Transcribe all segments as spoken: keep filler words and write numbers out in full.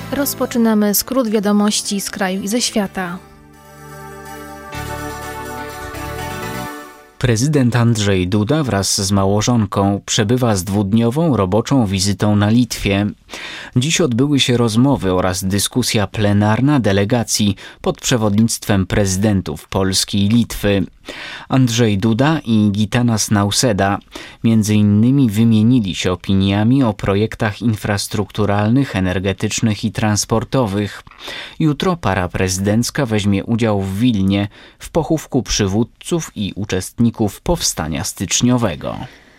Rozpoczynamy skrót wiadomości z kraju i ze świata. Prezydent Andrzej Duda wraz z małżonką przebywa z dwudniową roboczą wizytą na Litwie. Dziś odbyły się rozmowy oraz dyskusja plenarna delegacji pod przewodnictwem prezydentów Polski i Litwy. Andrzej Duda i Gitanas Nausėda między innymi wymienili się opiniami o projektach infrastrukturalnych, energetycznych i transportowych. Jutro para prezydencka weźmie udział w Wilnie w pochówku przywódców i uczestników powstania styczniowego.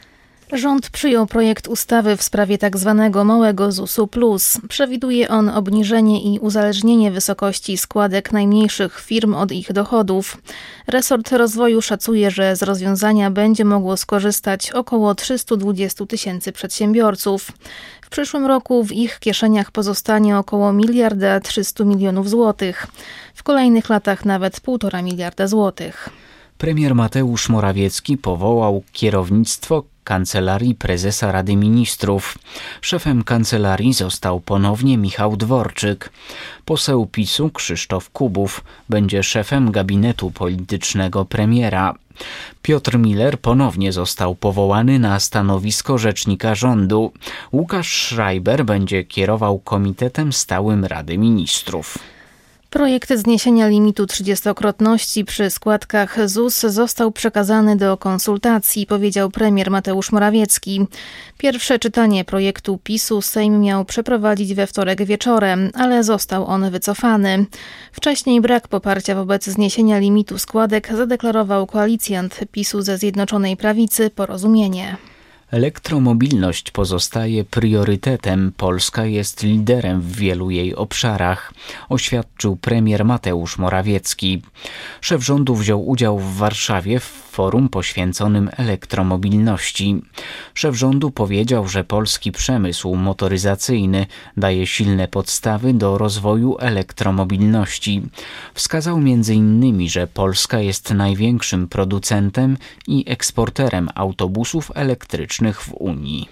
Rząd przyjął projekt ustawy w sprawie tzw. małego zusu plus. Przewiduje on obniżenie i uzależnienie wysokości składek najmniejszych firm od ich dochodów. Resort rozwoju szacuje, że z rozwiązania będzie mogło skorzystać około trzysta dwadzieścia tysięcy przedsiębiorców. W przyszłym roku w ich kieszeniach pozostanie około miliarda trzysta milionów złotych. W kolejnych latach nawet półtora miliarda złotych. Premier Mateusz Morawiecki powołał kierownictwo Kancelarii Prezesa Rady Ministrów. Szefem kancelarii został ponownie Michał Dworczyk. Poseł PiSu Krzysztof Kubów będzie szefem gabinetu politycznego premiera. Piotr Miller ponownie został powołany na stanowisko rzecznika rządu. Łukasz Schreiber będzie kierował Komitetem Stałym Rady Ministrów. Projekt zniesienia limitu trzydziestokrotności przy składkach Z U S został przekazany do konsultacji, powiedział premier Mateusz Morawiecki. Pierwsze czytanie projektu PiSu Sejm miał przeprowadzić we wtorek wieczorem, ale został on wycofany. Wcześniej brak poparcia wobec zniesienia limitu składek zadeklarował koalicjant PiSu ze Zjednoczonej Prawicy Porozumienie. Elektromobilność pozostaje priorytetem. Polska jest liderem w wielu jej obszarach, oświadczył premier Mateusz Morawiecki. Szef rządu wziął udział w Warszawie w forum poświęconym elektromobilności. Szef rządu powiedział, że polski przemysł motoryzacyjny daje silne podstawy do rozwoju elektromobilności. Wskazał między innymi, że Polska jest największym producentem i eksporterem autobusów elektrycznych w Unii.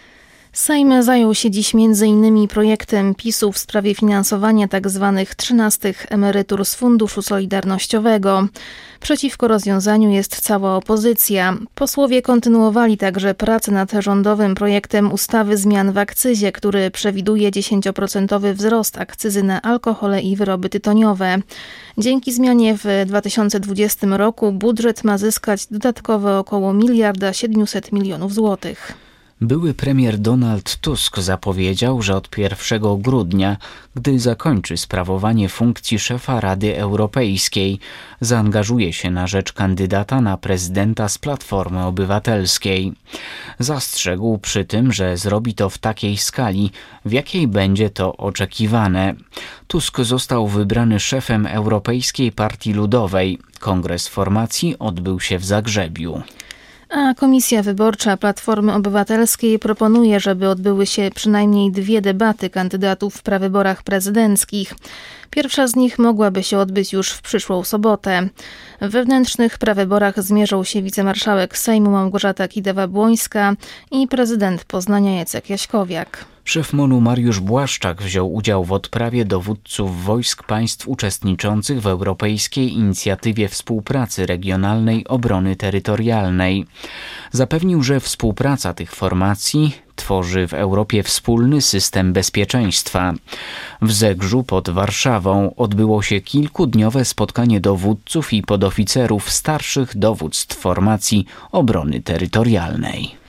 Sejm zajął się dziś między innymi projektem PiSu w sprawie finansowania tzw. trzynastych emerytur z Funduszu Solidarnościowego. Przeciwko rozwiązaniu jest cała opozycja. Posłowie kontynuowali także pracę nad rządowym projektem ustawy zmian w akcyzie, który przewiduje dziesięcioprocentowy wzrost akcyzy na alkohole i wyroby tytoniowe. Dzięki zmianie w dwa tysiące dwudziestym roku budżet ma zyskać dodatkowo około miliarda siedemset milionów złotych. Były premier Donald Tusk zapowiedział, że od pierwszego grudnia, gdy zakończy sprawowanie funkcji szefa Rady Europejskiej, zaangażuje się na rzecz kandydata na prezydenta z Platformy Obywatelskiej. Zastrzegł przy tym, że zrobi to w takiej skali, w jakiej będzie to oczekiwane. Tusk został wybrany szefem Europejskiej Partii Ludowej. Kongres formacji odbył się w Zagrzebiu. A Komisja Wyborcza Platformy Obywatelskiej proponuje, żeby odbyły się przynajmniej dwie debaty kandydatów w prawyborach prezydenckich. Pierwsza z nich mogłaby się odbyć już w przyszłą sobotę. W wewnętrznych prawyborach zmierzą się wicemarszałek Sejmu Małgorzata Kidawa-Błońska i prezydent Poznania Jacek Jaśkowiak. Szef MON-u Mariusz Błaszczak wziął udział w odprawie dowódców wojsk państw uczestniczących w Europejskiej Inicjatywie Współpracy Regionalnej Obrony Terytorialnej. Zapewnił, że współpraca tych formacji tworzy w Europie wspólny system bezpieczeństwa. W Zegrzu pod Warszawą odbyło się kilkudniowe spotkanie dowódców i podoficerów starszych dowództw formacji obrony terytorialnej.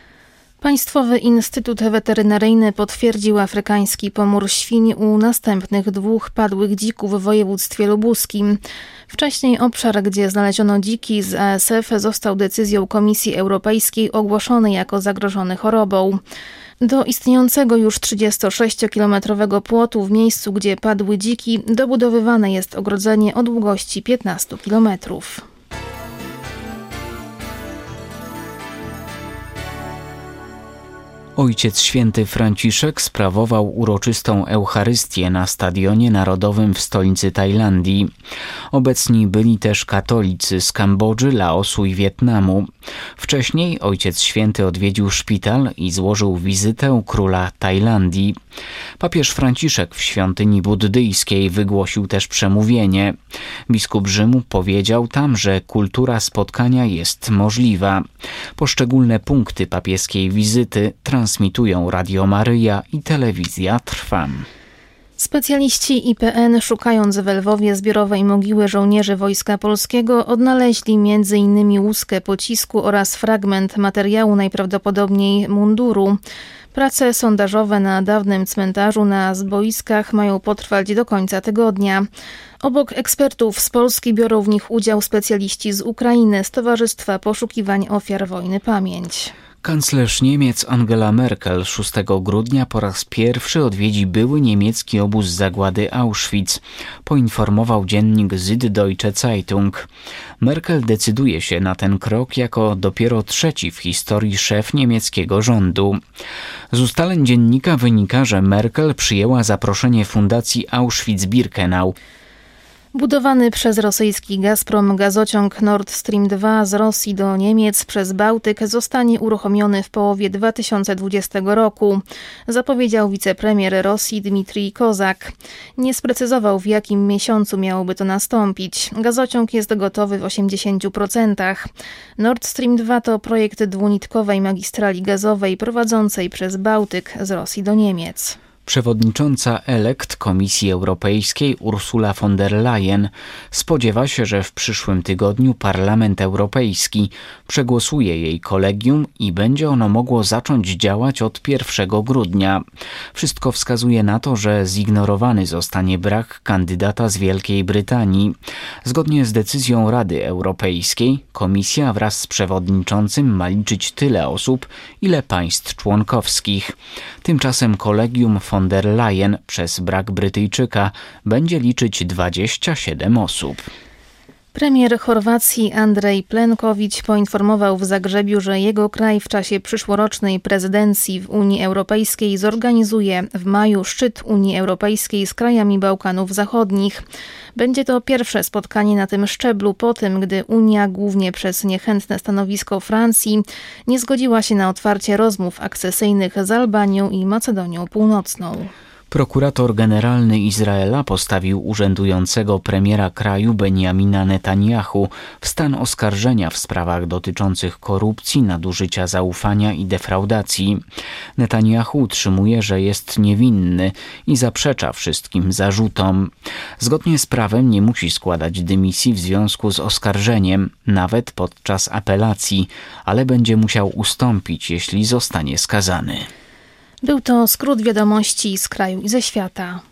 Państwowy Instytut Weterynaryjny potwierdził afrykański pomór świń u następnych dwóch padłych dzików w województwie lubuskim. Wcześniej obszar, gdzie znaleziono dziki z A S F, został decyzją Komisji Europejskiej ogłoszony jako zagrożony chorobą. Do istniejącego już trzydziestosześciokilometrowego płotu w miejscu, gdzie padły dziki, dobudowywane jest ogrodzenie o długości piętnastu kilometrów. Ojciec Święty Franciszek sprawował uroczystą Eucharystię na Stadionie Narodowym w stolicy Tajlandii. Obecni byli też katolicy z Kambodży, Laosu i Wietnamu. Wcześniej Ojciec Święty odwiedził szpital i złożył wizytę u króla Tajlandii. Papież Franciszek w świątyni buddyjskiej wygłosił też przemówienie. Biskup Rzymu powiedział tam, że kultura spotkania jest możliwa. Poszczególne punkty papieskiej wizyty transmitują Radio Maryja i telewizja Trwam. Specjaliści I P N, szukając w Lwowie zbiorowej mogiły żołnierzy Wojska Polskiego, odnaleźli między innymi łuskę pocisku oraz fragment materiału, najprawdopodobniej munduru. Prace sondażowe na dawnym cmentarzu na zboiskach mają potrwać do końca tygodnia. Obok ekspertów z Polski biorą w nich udział specjaliści z Ukrainy, z Towarzystwa Poszukiwań Ofiar Wojny Pamięć. Kanclerz Niemiec Angela Merkel szóstego grudnia po raz pierwszy odwiedzi były niemiecki obóz zagłady Auschwitz, poinformował dziennik Süddeutsche Zeitung. Merkel decyduje się na ten krok jako dopiero trzeci w historii szef niemieckiego rządu. Z ustaleń dziennika wynika, że Merkel przyjęła zaproszenie fundacji Auschwitz-Birkenau. Budowany przez rosyjski Gazprom gazociąg Nord Stream dwa z Rosji do Niemiec przez Bałtyk zostanie uruchomiony w połowie dwa tysiące dwudziestego roku, zapowiedział wicepremier Rosji Dmitrij Kozak. Nie sprecyzował, w jakim miesiącu miałoby to nastąpić. Gazociąg jest gotowy w osiemdziesięciu procentach. Nord Stream dwa to projekt dwunitkowej magistrali gazowej prowadzącej przez Bałtyk z Rosji do Niemiec. Przewodnicząca elekt Komisji Europejskiej Ursula von der Leyen spodziewa się, że w przyszłym tygodniu Parlament Europejski przegłosuje jej kolegium i będzie ono mogło zacząć działać od pierwszego grudnia. Wszystko wskazuje na to, że zignorowany zostanie brak kandydata z Wielkiej Brytanii. Zgodnie z decyzją Rady Europejskiej, Komisja wraz z przewodniczącym ma liczyć tyle osób, ile państw członkowskich. Tymczasem kolegium von der Leyen przez brak Brytyjczyka będzie liczyć dwadzieścia siedem osób. Premier Chorwacji Andrej Plenkowicz poinformował w Zagrzebiu, że jego kraj w czasie przyszłorocznej prezydencji w Unii Europejskiej zorganizuje w maju szczyt Unii Europejskiej z krajami Bałkanów Zachodnich. Będzie to pierwsze spotkanie na tym szczeblu po tym, gdy Unia, głównie przez niechętne stanowisko Francji, nie zgodziła się na otwarcie rozmów akcesyjnych z Albanią i Macedonią Północną. Prokurator generalny Izraela postawił urzędującego premiera kraju Benjamina Netanjahu w stan oskarżenia w sprawach dotyczących korupcji, nadużycia zaufania i defraudacji. Netanjahu utrzymuje, że jest niewinny i zaprzecza wszystkim zarzutom. Zgodnie z prawem nie musi składać dymisji w związku z oskarżeniem, nawet podczas apelacji, ale będzie musiał ustąpić, jeśli zostanie skazany. Był to skrót wiadomości z kraju i ze świata.